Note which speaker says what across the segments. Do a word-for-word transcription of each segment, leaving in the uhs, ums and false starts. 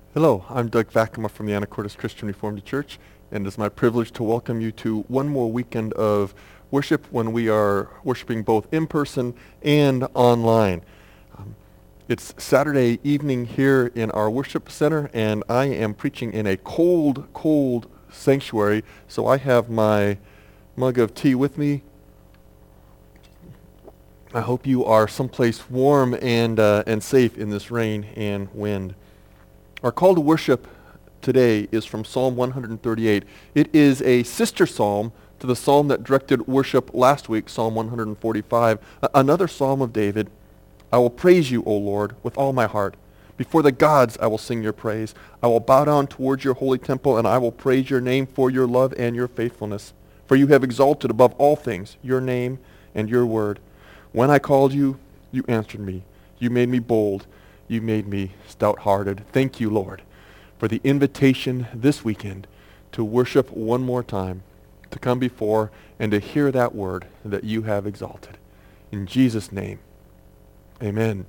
Speaker 1: Hello, I'm Doug Vakema from the Anacortes Christian Reformed Church, and it's my privilege to welcome you to one more weekend of worship when we are worshiping both in person and online. Um, it's Saturday evening here in our worship center, and I am preaching in a cold, cold sanctuary, so I have my mug of tea with me. I hope you are someplace warm and, uh, and safe in this rain and wind. Our call to worship today is from Psalm one thirty-eight. It is a sister psalm to the psalm that directed worship last week, Psalm one forty-five, a- another psalm of David. I will praise you, O Lord, with all my heart. Before the gods I will sing your praise. I will bow down towards your holy temple, and I will praise your name for your love and your faithfulness. For you have exalted above all things your name and your word. When I called you, you answered me. You made me bold. You made me stout-hearted. Thank you, Lord, for the invitation this weekend to worship one more time, to come before and to hear that word that you have exalted. In Jesus' name, amen.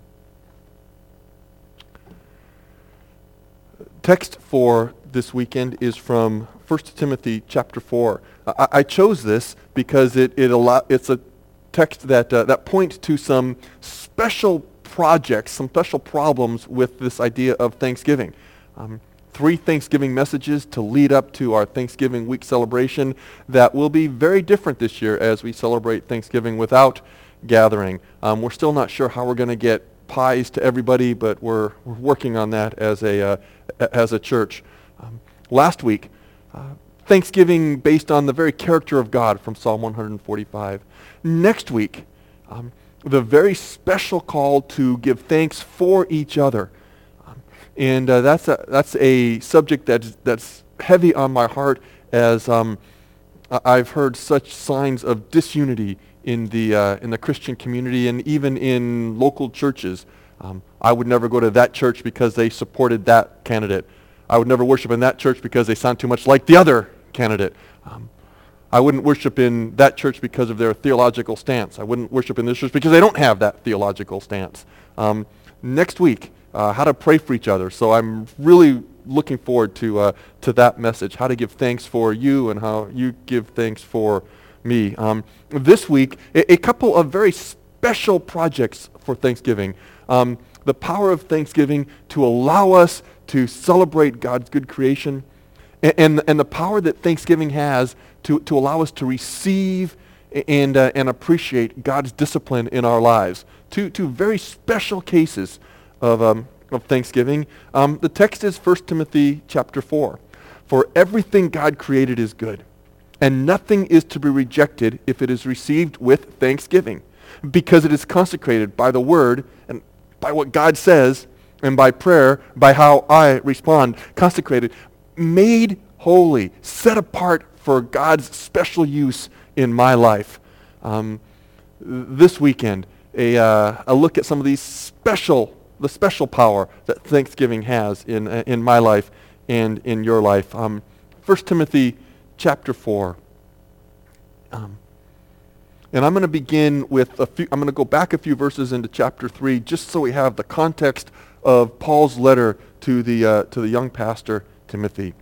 Speaker 1: Text for this weekend is from First Timothy chapter four. I, I chose this because it, it allow, it's a text that, uh, that points to some special projects, some special problems with this idea of Thanksgiving. Um, three Thanksgiving messages to lead up to our Thanksgiving week celebration that will be very different this year as we celebrate Thanksgiving without gathering. Um, we're still not sure how we're going to get pies to everybody, but we're, we're working on that as a, uh, as a church. Um, last week, uh, Thanksgiving based on the very character of God from Psalm one forty-five. Next week, um, the very special call to give thanks for each other. Um, and uh, that's, a, that's a subject that's, that's heavy on my heart as um, I- I've heard such signs of disunity in the, uh, in the Christian community and even in local churches. Um, I would never go to that church because they supported that candidate. I would never worship in that church because they sound too much like the other candidate. Um, I wouldn't worship in that church because of their theological stance. I wouldn't worship in this church because they don't have that theological stance. Um, next week, uh, how to pray for each other. So I'm really looking forward to uh, to that message, how to give thanks for you and how you give thanks for me. Um, this week, a, a couple of very special projects for Thanksgiving. Um, the power of Thanksgiving to allow us to celebrate God's good creation, and, and, and the power that Thanksgiving has to, to allow us to receive and, uh, and appreciate God's discipline in our lives. Two, two very special cases of, um, of Thanksgiving. Um, the text is First Timothy chapter four. For everything God created is good, and nothing is to be rejected if it is received with thanksgiving, because it is consecrated by the word and by what God says, and by prayer, by how I respond. Consecrated, made holy, set apart for God's special use in my life. Um, this weekend, a, uh, a look at some of these special, the special power that Thanksgiving has in uh, in my life and in your life. Um, First Timothy chapter four. Um, and I'm going to begin with a few, I'm going to go back a few verses into chapter three just so we have the context of Paul's letter to the uh, to the young pastor Timothy.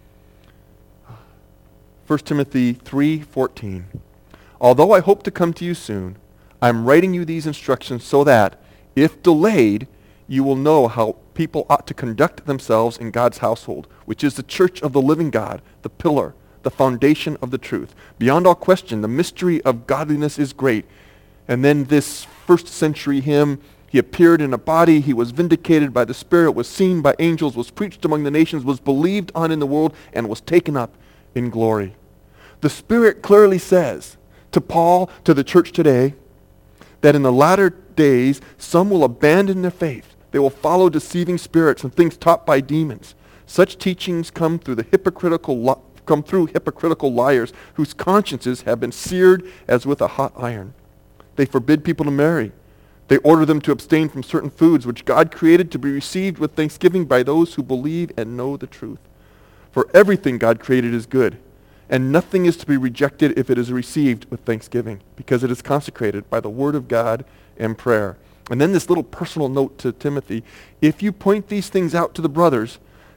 Speaker 1: First Timothy three fourteen. Although I hope to come to you soon, I am writing you these instructions so that, if delayed, you will know how people ought to conduct themselves in God's household, which is the church of the living God, the pillar, the foundation of the truth. Beyond all question, the mystery of godliness is great. And then this first century hymn, he appeared in a body, he was vindicated by the Spirit, was seen by angels, was preached among the nations, was believed on in the world, and was taken up in glory. The Spirit clearly says to Paul, to the church today, that in the latter days some will abandon their faith. They will follow deceiving spirits and things taught by demons. Such teachings come through the hypocritical li- come through hypocritical liars whose consciences have been seared as with a hot iron. They forbid people to marry. They order them to abstain from certain foods which God created to be received with thanksgiving by those who believe and know the truth. For everything God created is good, and nothing is to be rejected if it is received with thanksgiving, because it is consecrated by the word of God and prayer. And then this little personal note to Timothy: if you point these things out to the brothers,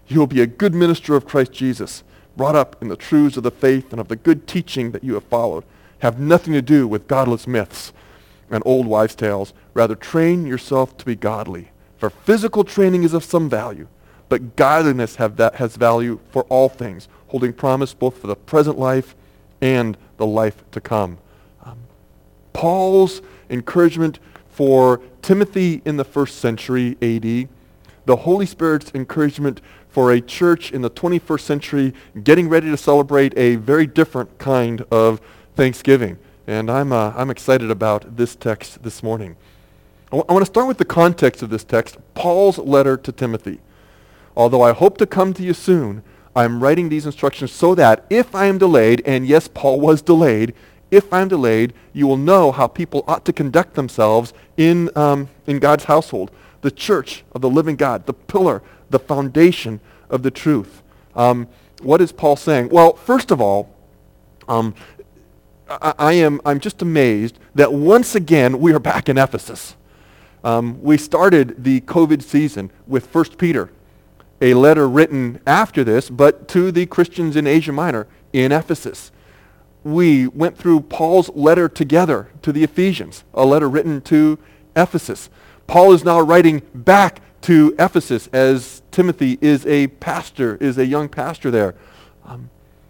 Speaker 1: You will be a good minister of Christ Jesus, brought up in the truths of the faith and of the good teaching that you have followed. Have nothing to do with godless myths and old wives' tales. Rather, train yourself to be godly. For physical training is of some value, but godliness have that has value for all things, holding promise both for the present life and the life to come. Um, Paul's encouragement for Timothy in the first century A D, the Holy Spirit's encouragement for a church in the twenty-first century getting ready to celebrate a very different kind of Thanksgiving. And I'm, uh, I'm excited about this text this morning. I, w- I want to start with the context of this text, Paul's letter to Timothy. Although I hope to come to you soon, I'm writing these instructions so that if I am delayed, and yes, Paul was delayed, if I'm delayed, you will know how people ought to conduct themselves in, um, in God's household, the church of the living God, the pillar, the foundation of the truth. Um, what is Paul saying? Well, first of all, um, I, I am I'm just amazed that once again we are back in Ephesus. Um, we started the COVID season with First Peter, a letter written after this, but to the Christians in Asia Minor in Ephesus. We went through Paul's letter together to the Ephesians, a letter written to Ephesus. Paul is now writing back to Ephesus as Timothy is a pastor, is a young pastor there. Um,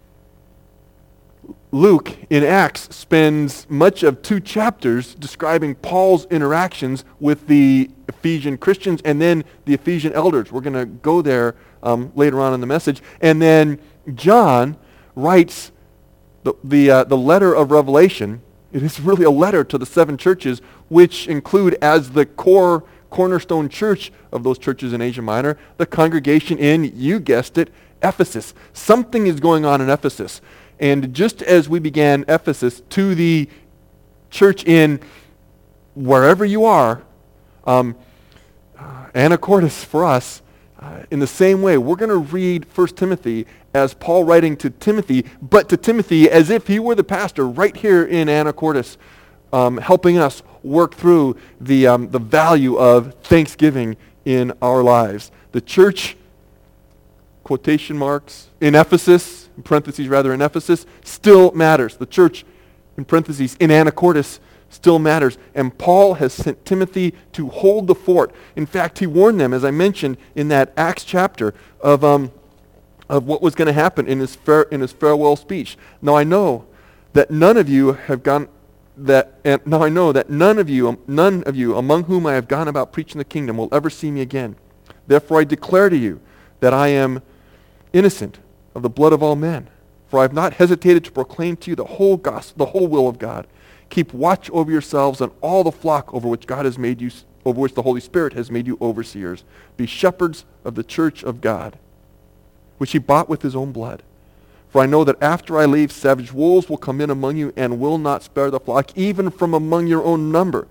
Speaker 1: Luke in Acts spends much of two chapters describing Paul's interactions with the Ephesian Christians and then the Ephesian elders. We're going to go there um, later on in the message. And then John writes the the, uh, the letter of Revelation. It is really a letter to the seven churches, which include as the core cornerstone church of those churches in Asia Minor, the congregation in, you guessed it, Ephesus. Something is going on in Ephesus. And just as we began Ephesus to the church in wherever you are, um, uh, Anacortes for us, uh, in the same way, we're going to read First Timothy as Paul writing to Timothy, but to Timothy as if he were the pastor right here in Anacortes, um, helping us work through the, um, the value of thanksgiving in our lives. The church, quotation marks, in Ephesus, in parentheses rather, in Ephesus, still matters. The church, in parentheses, in Anacortes, still matters. And Paul has sent Timothy to hold the fort. In fact, he warned them, as I mentioned in that Acts chapter, of um, of what was going to happen in his fare, in his farewell speech. Now I know that none of you have gone that. And now I know that none of you, none of you among whom I have gone about preaching the kingdom will ever see me again. Therefore I declare to you that I am innocent of the blood of all men. For I have not hesitated to proclaim to you the whole gospel, the whole will of God. Keep watch over yourselves and all the flock over which God has made you, over which the Holy Spirit has made you overseers. Be shepherds of the church of God, which he bought with his own blood. For I know that after I leave, savage wolves will come in among you and will not spare the flock, even from among your own number.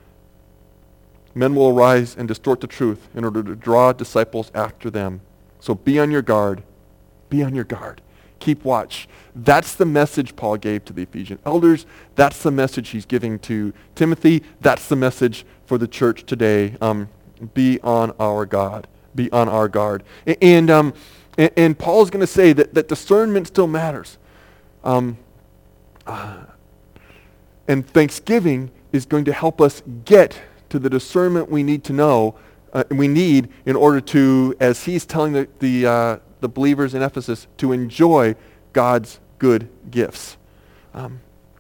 Speaker 1: Men will arise and distort the truth in order to draw disciples after them. So be on your guard. Be on your guard. Keep watch. That's the message Paul gave to the Ephesian elders. That's the message he's giving to Timothy. That's the message for the church today. Um, be on our guard. Be on our guard. And, and, um, and, and Paul's going to say that, that discernment still matters. Um, uh, and Thanksgiving is going to help us get to the discernment we need to know, uh, we need in order to, as he's telling the, the uh, the believers in Ephesus, to enjoy God's good gifts. Um,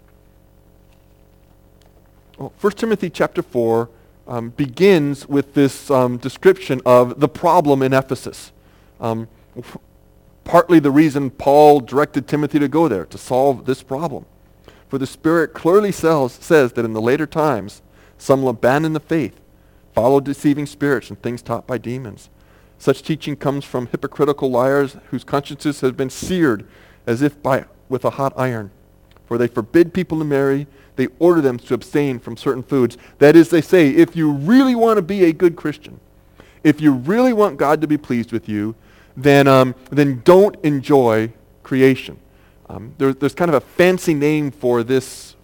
Speaker 1: well, First Timothy chapter four um, begins with this um, description of the problem in Ephesus. Um, f- partly the reason Paul directed Timothy to go there, to solve this problem. For the Spirit clearly says, says that in the later times, some will abandon the faith, follow deceiving spirits and things taught by demons. Such teaching comes from hypocritical liars whose consciences have been seared as if by with a hot iron. For they forbid people to marry, they order them to abstain from certain foods. That is, they say, if you really want to be a good Christian, if you really want God to be pleased with you, then um, then don't enjoy creation. Um, there, there's kind of a fancy name for this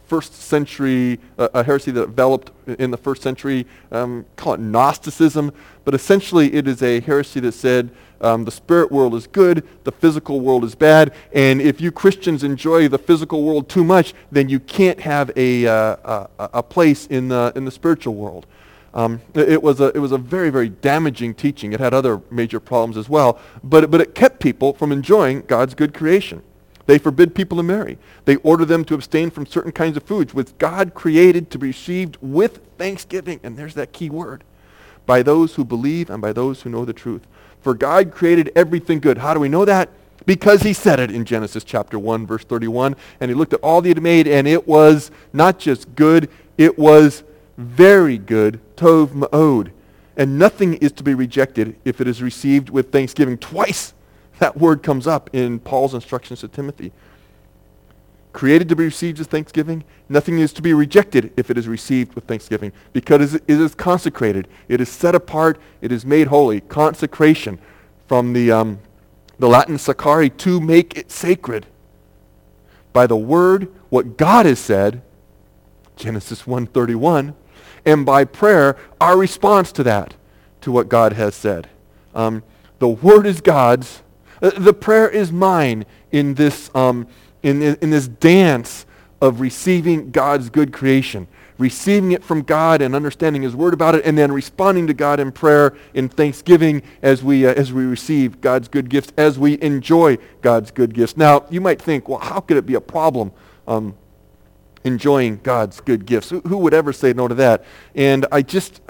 Speaker 1: first century, uh, a heresy that developed in the first century, um, call it Gnosticism, but essentially it is a heresy that said um, the spirit world is good, the physical world is bad, and if you Christians enjoy the physical world too much, then you can't have a, uh, a, a place in the, in the spiritual world. Um, it was a it was a very, very damaging teaching. It had other major problems as well, but but it kept people from enjoying God's good creation. They forbid people to marry. They order them to abstain from certain kinds of foods, which God created to be received with thanksgiving. And there's that key word: by those who believe and by those who know the truth. For God created everything good. How do we know that? Because he said it in Genesis chapter one, verse thirty-one. And he looked at all that he had made, and it was not just good, it was very good, tov ma'od. And nothing is to be rejected if it is received with thanksgiving. Twice that word comes up in Paul's instructions to Timothy. Created to be received with thanksgiving. Nothing is to be rejected if it is received with thanksgiving, because it is consecrated. It is set apart. It is made holy. Consecration, from the, um, the Latin sacrare, to make it sacred. By the word, what God has said, Genesis one thirty-one, and by prayer, our response to that, to what God has said. Um, the word is God's. Uh, the prayer is mine in this um, in, in this dance of receiving God's good creation, receiving it from God and understanding his word about it, and then responding to God in prayer, in thanksgiving, as we uh, as we receive God's good gifts, as we enjoy God's good gifts. Now, you might think, well, how could it be a problem um, enjoying God's good gifts? Who, who would ever say no to that? And I just,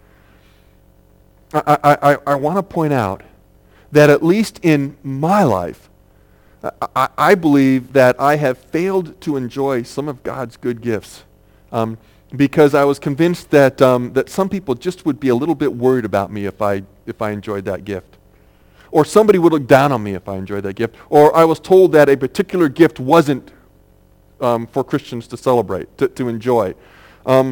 Speaker 1: I, I, I, I want to point out that at least in my life, I, I believe that I have failed to enjoy some of God's good gifts um, because I was convinced that um, that some people just would be a little bit worried about me if I if I enjoyed that gift. Or somebody would look down on me if I enjoyed that gift. Or I was told that a particular gift wasn't Um, for Christians to celebrate, to, to enjoy. Um,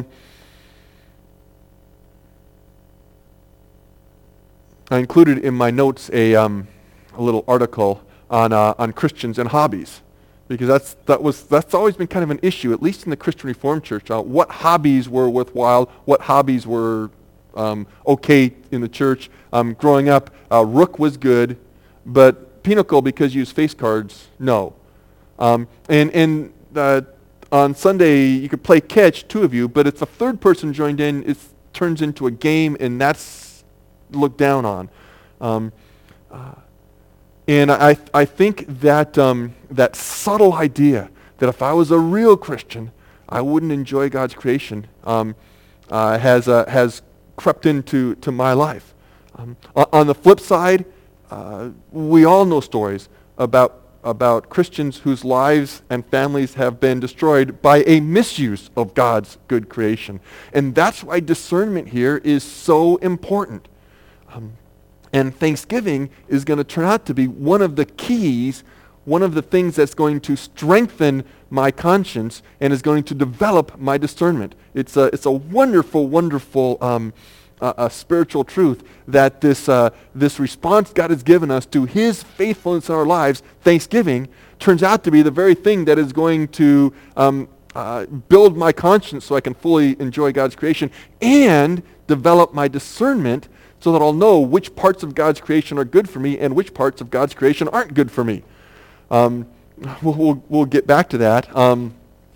Speaker 1: I included in my notes a, um, a little article on uh, on Christians and hobbies, because that's that was that's always been kind of an issue, at least in the Christian Reformed Church. Uh, what hobbies were worthwhile? What hobbies were um, okay in the church? Um, growing up, uh, Rook was good, but Pinochle, because you use face cards, no. Um, and and Uh, on Sunday, you could play catch, two of you, but if a third person joined in, it turns into a game, and that's looked down on. Um, uh, and I, I think that um, that subtle idea that if I was a real Christian, I wouldn't enjoy God's creation um, uh, has uh, has crept into to my life. Um, on the flip side, uh, we all know stories about about Christians whose lives and families have been destroyed by a misuse of God's good creation. And that's why discernment here is so important. Um, and Thanksgiving is going to turn out to be one of the keys, one of the things that's going to strengthen my conscience and is going to develop my discernment. It's a, it's a wonderful, wonderful um, Uh, a spiritual truth that this uh, this response God has given us to his faithfulness in our lives, thanksgiving, turns out to be the very thing that is going to um, uh, build my conscience so I can fully enjoy God's creation and develop my discernment so that I'll know which parts of God's creation are good for me and which parts of God's creation aren't good for me. Um, we'll, we'll, we'll get back to that um,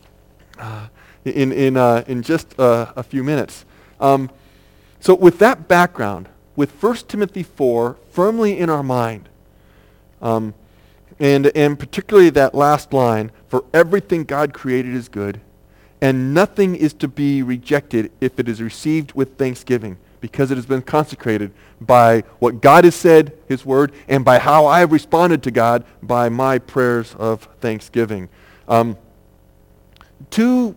Speaker 1: uh, in, in, uh, in just uh, a few minutes. Um, So with that background, with First Timothy four firmly in our mind, um, and, and particularly that last line, for everything God created is good, and nothing is to be rejected if it is received with thanksgiving, because it has been consecrated by what God has said, his word, and by how I have responded to God by my prayers of thanksgiving. Um, two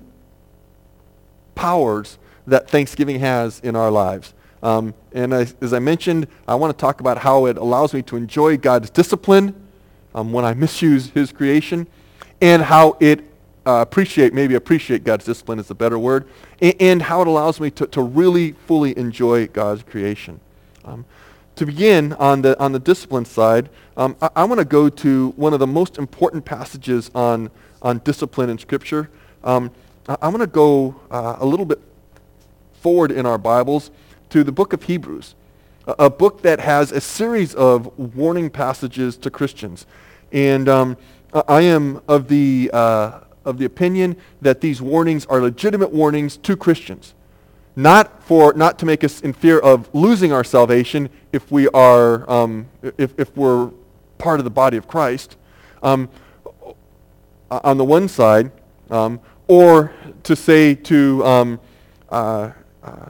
Speaker 1: powers that Thanksgiving has in our lives. Um, and I, as I mentioned, I want to talk about how it allows me to enjoy God's discipline um, when I misuse his creation, and how it uh, appreciate, maybe appreciate God's discipline is a better word, and, and how it allows me to, to really fully enjoy God's creation. Um, to begin on the on the discipline side, um, I, I want to go to one of the most important passages on, on discipline in Scripture. Um, I- I'm going to go uh, a little bit forward in our Bibles to the book of Hebrews, a, a book that has a series of warning passages to Christians. And um, I am of the, uh, of the opinion that these warnings are legitimate warnings to Christians. Not for not to make us in fear of losing our salvation if we are um, if if we're part of the body of Christ, um, on the one side, um, or to say to um, uh, uh,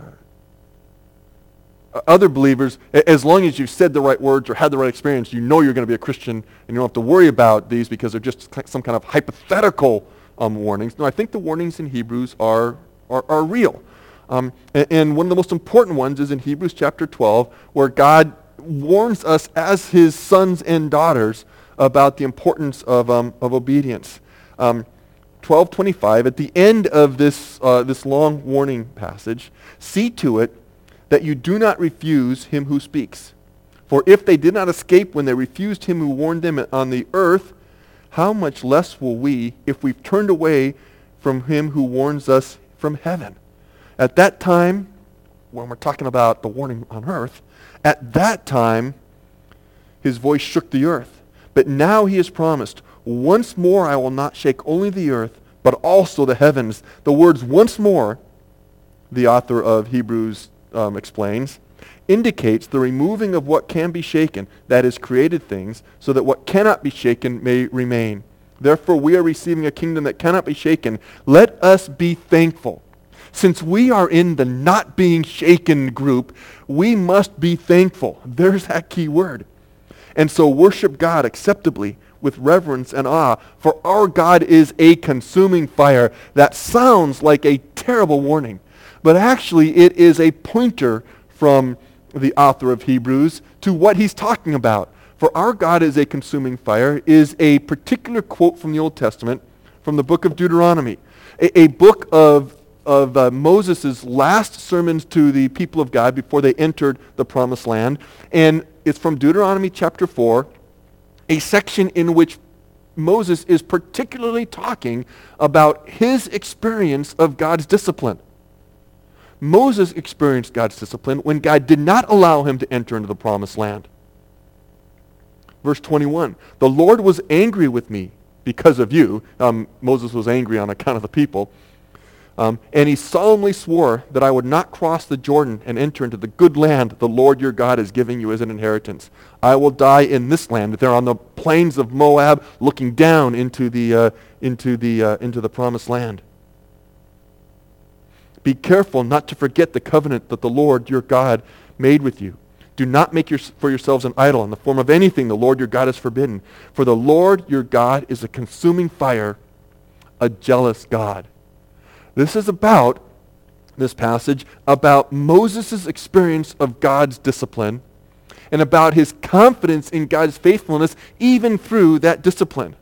Speaker 1: other believers, as long as you've said the right words or had the right experience, you know you're going to be a Christian, and you don't have to worry about these because they're just some kind of hypothetical um, warnings. No, I think the warnings in Hebrews are are, are real. Um, and, and one of the most important ones is in Hebrews chapter twelve, where God warns us as his sons and daughters about the importance of, um, of obedience. Um, twelve twenty-five, at the end of this, uh, this long warning passage, see to it that you do not refuse him who speaks. For if they did not escape when they refused him who warned them on the earth, how much less will we if we've turned away from him who warns us from heaven? At that time, when we're talking about the warning on earth, at that time, his voice shook the earth. But now he has promised, once more I will not shake only the earth, but also the heavens. The words once more, the author of Hebrews um, explains, indicates the removing of what can be shaken, that is, created things, so that what cannot be shaken may remain. Therefore, we are receiving a kingdom that cannot be shaken. Let us be thankful. Since we are in the not being shaken group, we must be thankful. There's that key word. And so worship God acceptably with reverence and awe, for our God is a consuming fire. That sounds like a terrible warning, but actually it is a pointer from the author of Hebrews to what he's talking about. For our God is a consuming fire is a particular quote from the Old Testament, from the book of Deuteronomy, a, a book of of uh, Moses' last sermons to the people of God before they entered the promised land. And it's from Deuteronomy chapter four, a section in which Moses is particularly talking about his experience of God's discipline. Moses experienced God's discipline when God did not allow him to enter into the promised land. Verse twenty-one, the Lord was angry with me because of you. Um, Moses was angry on account of the people. Um, and he solemnly swore that I would not cross the Jordan and enter into the good land the Lord your God is giving you as an inheritance. I will die in this land. They're on the plains of Moab, looking down into the uh, into the uh, into the promised land. Be careful not to forget the covenant that the Lord your God made with you. Do not make your, for yourselves an idol in the form of anything the Lord your God has forbidden. For the Lord your God is a consuming fire, a jealous God. This is about, this passage, about Moses' experience of God's discipline and about his confidence in God's faithfulness even through that discipline.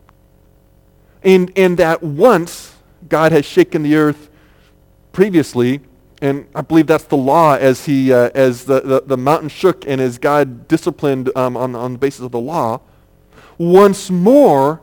Speaker 1: And, and that once God has shaken the earth previously, and I believe that's the law as he uh, as the, the, the mountain shook and as God disciplined um, on, on the basis of the law, once more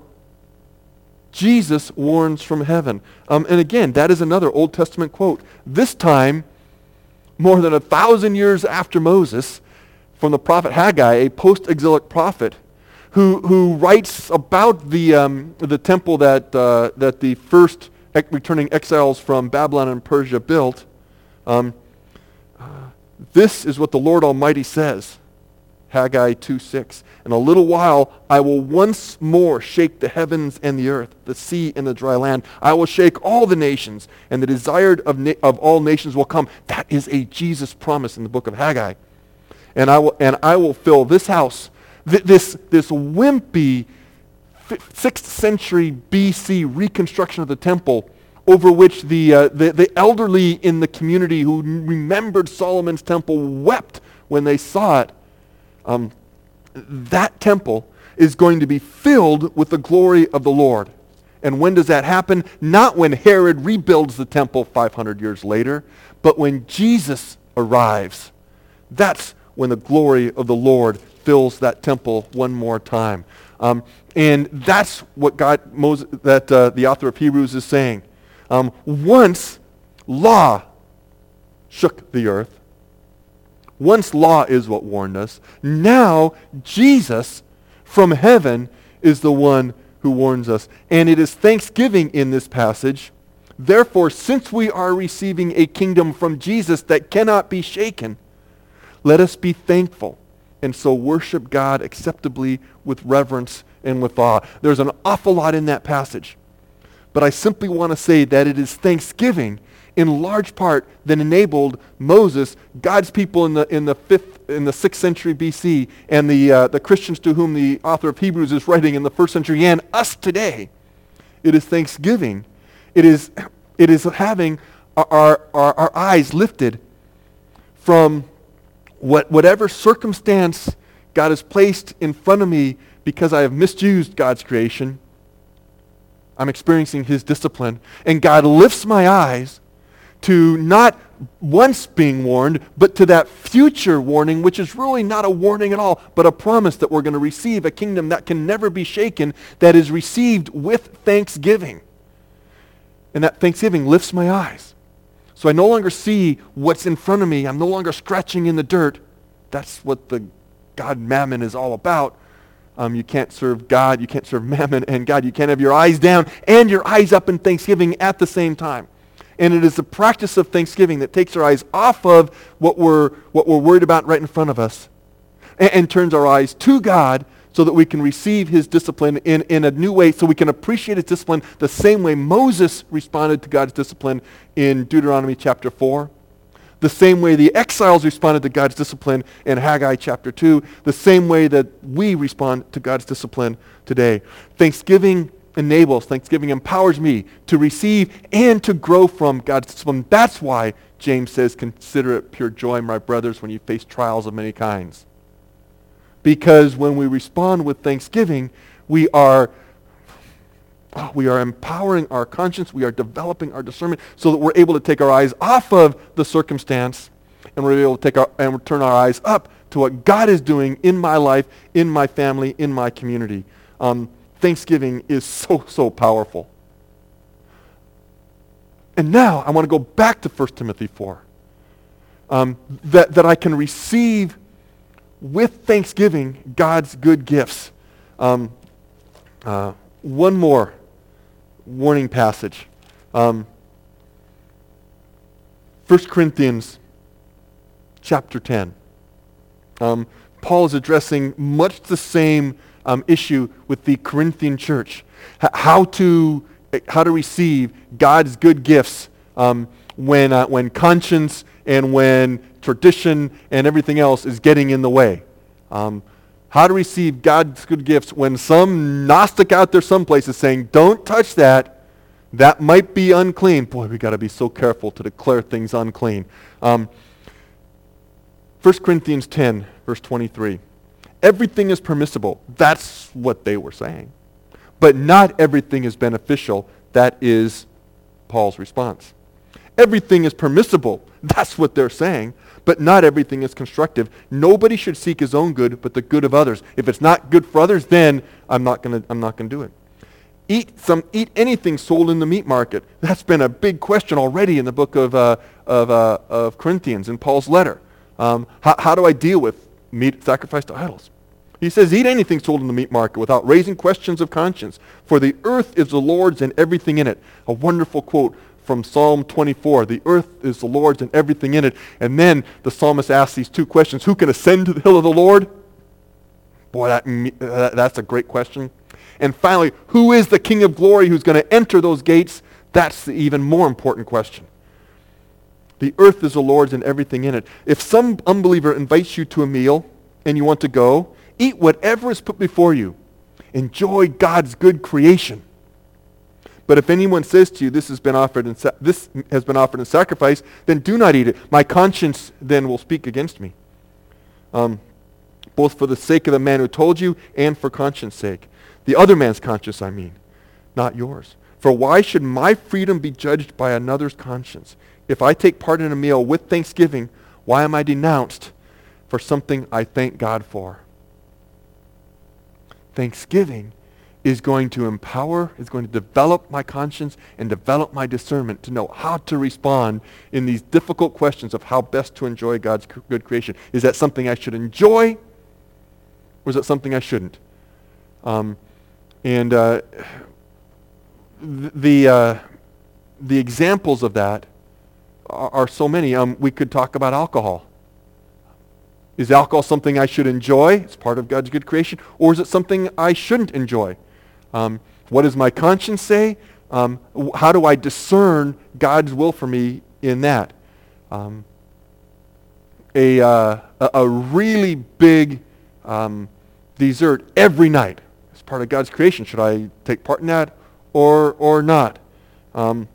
Speaker 1: Jesus warns from heaven. Um, and again, that is another Old Testament quote. This time, more than a thousand years after Moses, from the prophet Haggai, a post-exilic prophet, who who writes about the um, the temple that uh, that the first ex- returning exiles from Babylon and Persia built. Um, uh, this is what the Lord Almighty says. Haggai two six. In a little while I will once more shake the heavens and the earth, the sea and the dry land. I will shake all the nations, and the desired of, na- of all nations will come. That is a Jesus promise in the book of Haggai. And I will and I will fill this house, th- this this wimpy sixth century B C reconstruction of the temple, over which the, uh, the the elderly in the community who remembered Solomon's temple wept when they saw it. Um, that temple is going to be filled with the glory of the Lord. And when does that happen? Not when Herod rebuilds the temple five hundred years later, but when Jesus arrives. That's when the glory of the Lord fills that temple one more time. Um, and that's what God, Moses, that uh, the author of Hebrews is saying. Um, once law shook the earth. Once law is what warned us. Now Jesus from heaven is the one who warns us. And it is thanksgiving in this passage. Therefore, since we are receiving a kingdom from Jesus that cannot be shaken, let us be thankful and so worship God acceptably with reverence and with awe. There's an awful lot in that passage. But I simply want to say that it is thanksgiving in large part that enabled Moses, God's people in the in the fifth in the sixth century B C, and the uh, the Christians to whom the author of Hebrews is writing in the first century, and us today. It is thanksgiving. It is it is having our our, our eyes lifted from what whatever circumstance God has placed in front of me because I have misused God's creation. I'm experiencing his discipline, and God lifts my eyes to not once being warned, but to that future warning, which is really not a warning at all, but a promise that we're going to receive a kingdom that can never be shaken, that is received with thanksgiving. And that thanksgiving lifts my eyes. So I no longer see what's in front of me. I'm no longer scratching in the dirt. That's what the God mammon is all about. Um, you can't serve God, you can't serve mammon and God. You can't have your eyes down and your eyes up in thanksgiving at the same time. And it is the practice of thanksgiving that takes our eyes off of what we're what we're worried about right in front of us and, and turns our eyes to God so that we can receive his discipline in, in a new way, so we can appreciate his discipline the same way Moses responded to God's discipline in Deuteronomy chapter four, the same way the exiles responded to God's discipline in Haggai chapter two, the same way that we respond to God's discipline today. Thanksgiving enables, thanksgiving empowers me to receive and to grow from God's discipline. That's why James says, consider it pure joy, my brothers, when you face trials of many kinds. Because when we respond with thanksgiving, we are, oh, we are empowering our conscience, we are developing our discernment so that we're able to take our eyes off of the circumstance and we're able to take our, and turn our eyes up to what God is doing in my life, in my family, in my community. Um, Thanksgiving is so, so powerful. And now I want to go back to First Timothy four. Um, that, that I can receive with thanksgiving God's good gifts. Um, uh, one more warning passage. Um, First Corinthians chapter ten. Um, Paul is addressing much the same Um, issue with the Corinthian church, H- how to how to receive God's good gifts um, when uh, when conscience and when tradition and everything else is getting in the way. Um, how to receive God's good gifts when some Gnostic out there someplace is saying, "Don't touch that. That might be unclean." Boy, we got to be so careful to declare things unclean. Um, First Corinthians ten, verse twenty-three. Everything is permissible. That's what they were saying. But not everything is beneficial. That is Paul's response. Everything is permissible. That's what they're saying. But not everything is constructive. Nobody should seek his own good, but the good of others. If it's not good for others, then I'm not going to I'm not going to do it. Eat some eat anything sold in the meat market. That's been a big question already in the book of uh, of uh, of Corinthians in Paul's letter. Um, how, how do I deal with meat sacrificed to idols? He says, eat anything sold in the meat market without raising questions of conscience, for the earth is the Lord's and everything in it. A wonderful quote from Psalm twenty-four. The earth is the Lord's and everything in it. And then the psalmist asks these two questions. Who can ascend to the hill of the Lord? Boy, that, uh, that's a great question. And finally, who is the King of glory who's going to enter those gates? That's the even more important question. The earth is the Lord's and everything in it. If some unbeliever invites you to a meal and you want to go, eat whatever is put before you. Enjoy God's good creation. But if anyone says to you, this has been offered in sa- this has been offered in sacrifice, then do not eat it. My conscience then will speak against me. Um, both for the sake of the man who told you and for conscience sake. The other man's conscience, I mean, not yours. For why should my freedom be judged by another's conscience? If I take part in a meal with thanksgiving, why am I denounced for something I thank God for? Thanksgiving is going to empower, is going to develop my conscience and develop my discernment to know how to respond in these difficult questions of how best to enjoy God's c- good creation. Is that something I should enjoy, or is that something I shouldn't? Um, and uh, th- the uh, the examples of that are, are so many. Um, we could talk about alcohol. Is alcohol something I should enjoy? It's part of God's good creation. Or is it something I shouldn't enjoy? Um, what does my conscience say? Um, w- how do I discern God's will for me in that? Um, a, uh, a, a really big um, dessert every night is part of God's creation. Should I take part in that or, or not? Um,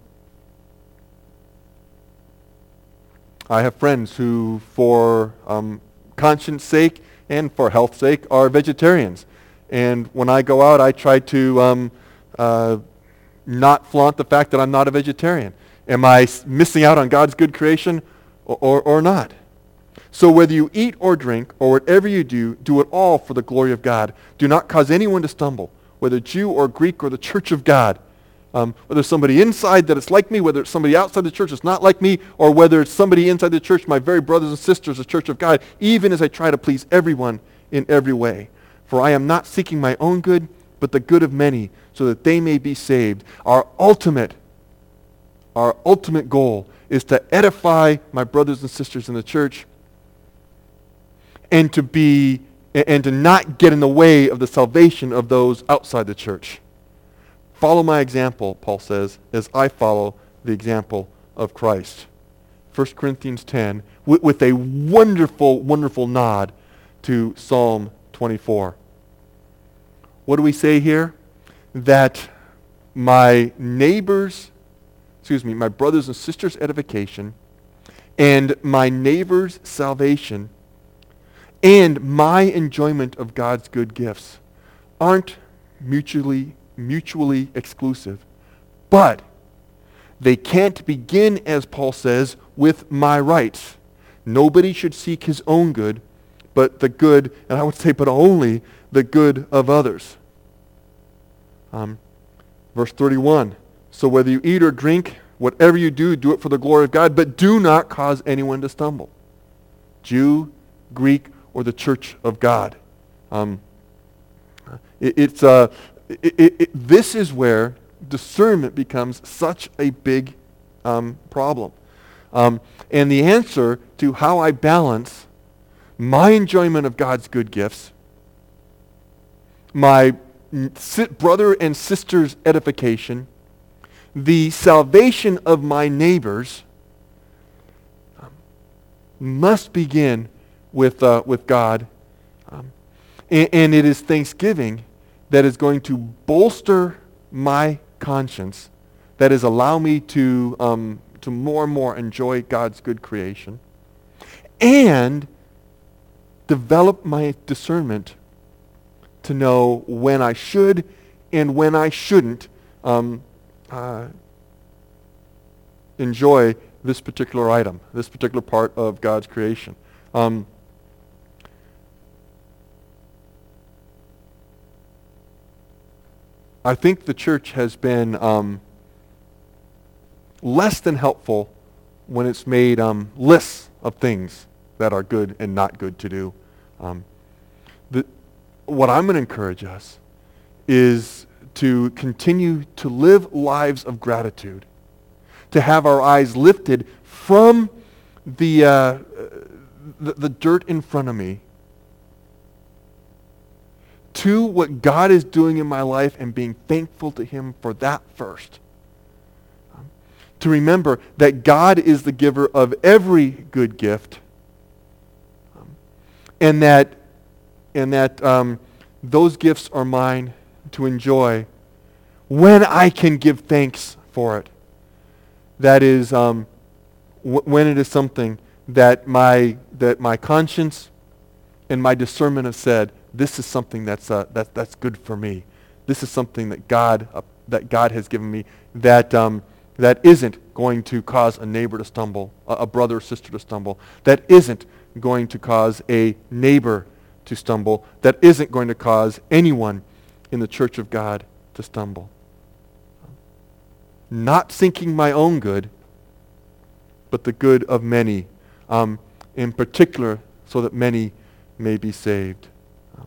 Speaker 1: I have friends who, for um, conscience sake and for health sake, are vegetarians. And when I go out, I try to um, uh, not flaunt the fact that I'm not a vegetarian. Am I s- missing out on God's good creation or, or, or not? So whether you eat or drink or whatever you do, do it all for the glory of God. Do not cause anyone to stumble, whether Jew or Greek or the church of God. Um, whether somebody inside that is like me, whether it's somebody outside the church that's not like me, or whether it's somebody inside the church, my very brothers and sisters, the church of God, even as I try to please everyone in every way. For I am not seeking my own good, but the good of many, so that they may be saved. Our ultimate, our ultimate goal is to edify my brothers and sisters in the church, and to be, and to not get in the way of the salvation of those outside the church. Follow my example, Paul says, as I follow the example of Christ. First Corinthians ten, with, with a wonderful, wonderful nod to Psalm twenty-four. What do we say here? That my neighbors, excuse me, my brothers and sisters' edification, and my neighbor's salvation, and my enjoyment of God's good gifts aren't mutually mutually exclusive. But they can't begin, as Paul says, with my rights. Nobody should seek his own good, but the good, and I would say, but only the good of others. Um, verse thirty-one, so whether you eat or drink, whatever you do, do it for the glory of God, but do not cause anyone to stumble. Jew, Greek, or the church of God. Um, it, it's uh, it, it, it, this is where discernment becomes such a big um, problem. Um, and the answer to how I balance my enjoyment of God's good gifts, my brother and sister's edification, the salvation of my neighbors, um, must begin with uh, with God. Um, and, and it is thanksgiving that is going to bolster my conscience, that is allow me to um, to more and more enjoy God's good creation, and develop my discernment to know when I should and when I shouldn't um, uh, enjoy this particular item, this particular part of God's creation. Um, I think the church has been um, less than helpful when it's made um, lists of things that are good and not good to do. Um, the, what I'm going to encourage us is to continue to live lives of gratitude, to have our eyes lifted from the, uh, the, the dirt in front of me to what God is doing in my life and being thankful to Him for that first. Um, to remember that God is the giver of every good gift, um, and that and that um, those gifts are mine to enjoy when I can give thanks for it. That is, um, w- when it is something that my that my conscience and my discernment have said, this is something that's uh, that that's good for me. This is something that God uh, that God has given me that um, that isn't going to cause a neighbor to stumble, a, a brother or sister to stumble. That isn't going to cause a neighbor to stumble. That isn't going to cause anyone in the church of God to stumble. Not seeking my own good, but the good of many, um, in particular, so that many may be saved. Um,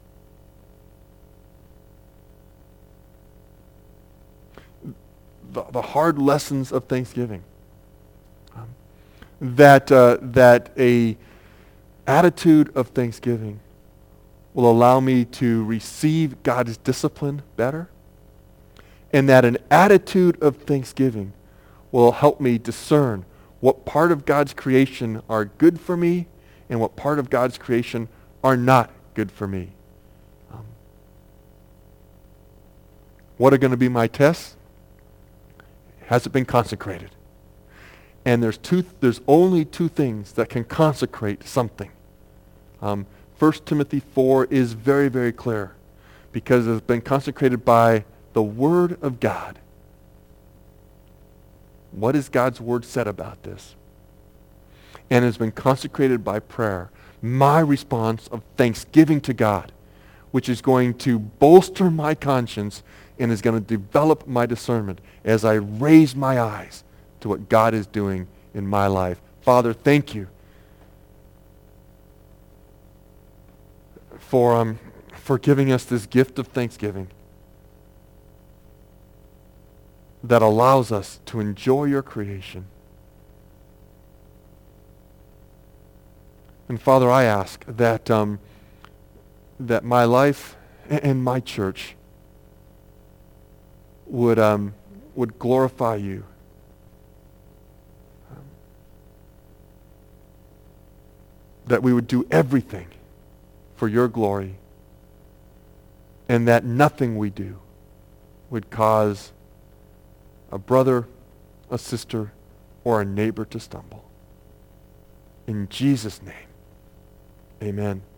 Speaker 1: the, the hard lessons of Thanksgiving. Um, that uh, that a attitude of thanksgiving will allow me to receive God's discipline better, and that an attitude of thanksgiving will help me discern what part of God's creation are good for me and what part of God's creation are not good for me. Um, what are going to be my tests? Has it been consecrated? And there's two. There's only two things that can consecrate something. Um, First Timothy four is very, very clear, because it's been consecrated by the Word of God. What has God's Word said about this? And has been consecrated by prayer. My response of thanksgiving to God, which is going to bolster my conscience and is going to develop my discernment as I raise my eyes to what God is doing in my life. Father, thank you for, um, for giving us this gift of thanksgiving that allows us to enjoy your creation. And Father, I ask that um, that my life and my church would um, would glorify you. Um, that we would do everything for your glory, and that nothing we do would cause a brother, a sister, or a neighbor to stumble. In Jesus' name, amen.